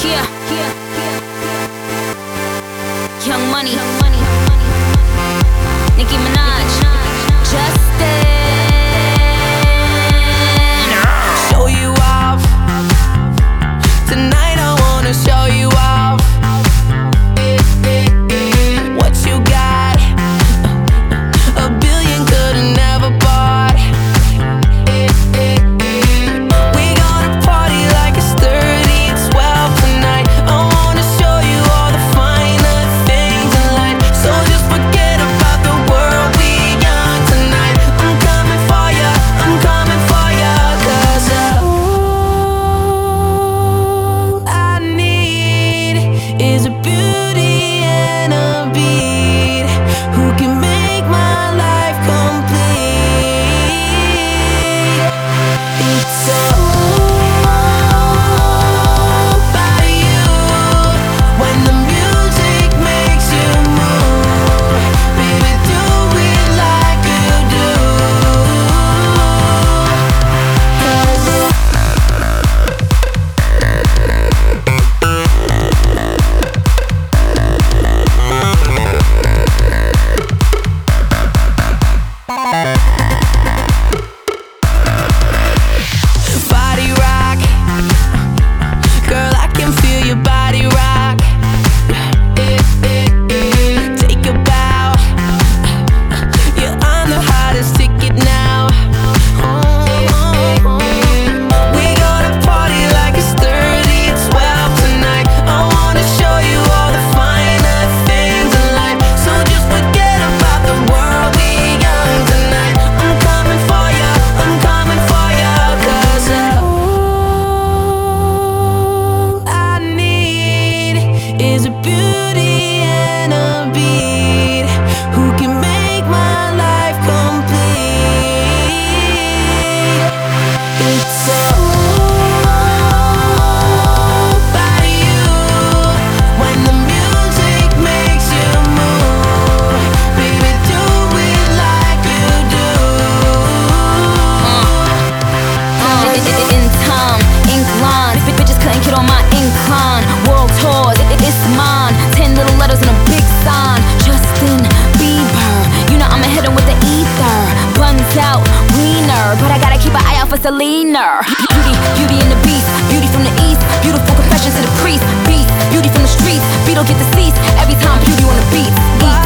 Yeah, Young Money, Nicki Minaj, Justin. Show you off. Tonight I wanna show you off. What you got? A billion could've never bought. We gonna party like it's 30 and 12 tonight. I wanna show you all the finer things in life. So just forget about the world, we young tonight. I'm coming for ya, I'm coming for ya. 'Cause all I need is a beauty and a beat who can make my life complete. It's all about you. When the music makes you move, baby, do it like you do. 'Cause body rock, girl, I can feel your body rock. Take a bow, you're on the hottest ticket now. We gonna party like it's 30 and 12 tonight. I wanna show you all the finer things in life. So just forget about the world, we young tonight. I'm coming for ya, I'm coming for ya. 'Cause all I need is a beauty and a beat who can make my life complete. It's all about you. When the music makes you move, baby, do it like you do. In time, ink lines, bitches couldn't get on my incline. World tours, it's mine. 10 little letters and a big sign. Justin Bieber, you know I'ma hit him with the ether. Buns out, wiener, but I gotta keep an eye out for Selena. Beauty and the beast, beauty from the east. Beautiful confessions to the priest. Beast, beauty from the streets. Beetle get deceased every time beauty on the beat.